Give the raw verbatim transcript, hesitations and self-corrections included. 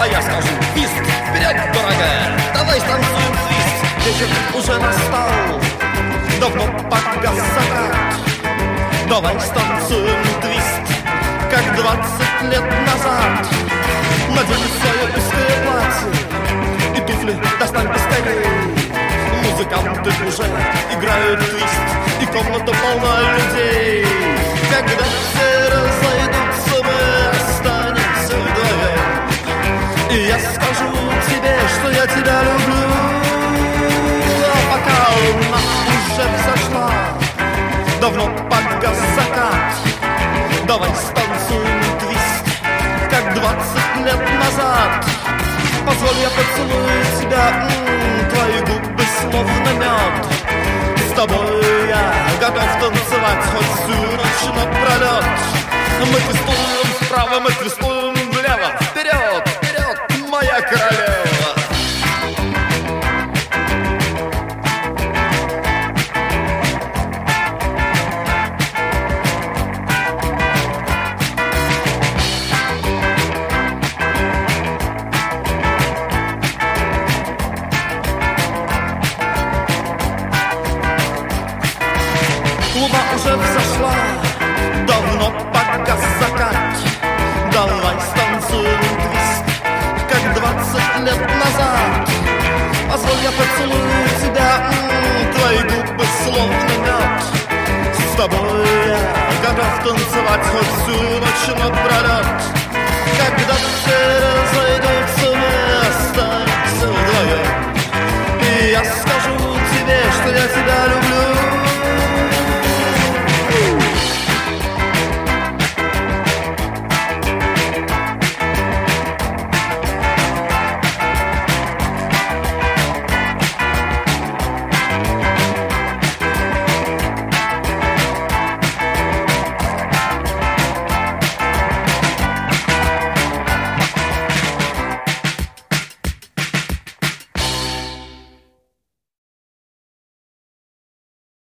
я скажу: твист, вперед, дорогая, давай станцуем твист. Вечер уже настал, давно погас закат. Давай станцуем твист, как двадцать лет назад. Надень свое узкое платье и туфли достань поскорей. Музыканты уже играют твист, и комната полна людей. Когда все разойдутся, мы останемся вдвоем, и я скажу тебе, что я тебя люблю. А пока луна уже взошла, давно погас закат. Давай станцуем твист, как двадцать лет назад. Позволь, я поцелую тебя, м-м, твои губы словно мед. С тобой я готов танцевать хоть всю ночь напролет. Мы твистуем вправо, мы твистуем влево. Вперед, вперед, моя королева. Луна уже взошла, давно погас закат. Давай станцуем твист, как двадцать лет назад. Позволь, я поцелую тебя, м-м, твои губы словно мед. С тобой я готов танцевать хоть всю ночь напролет. Когда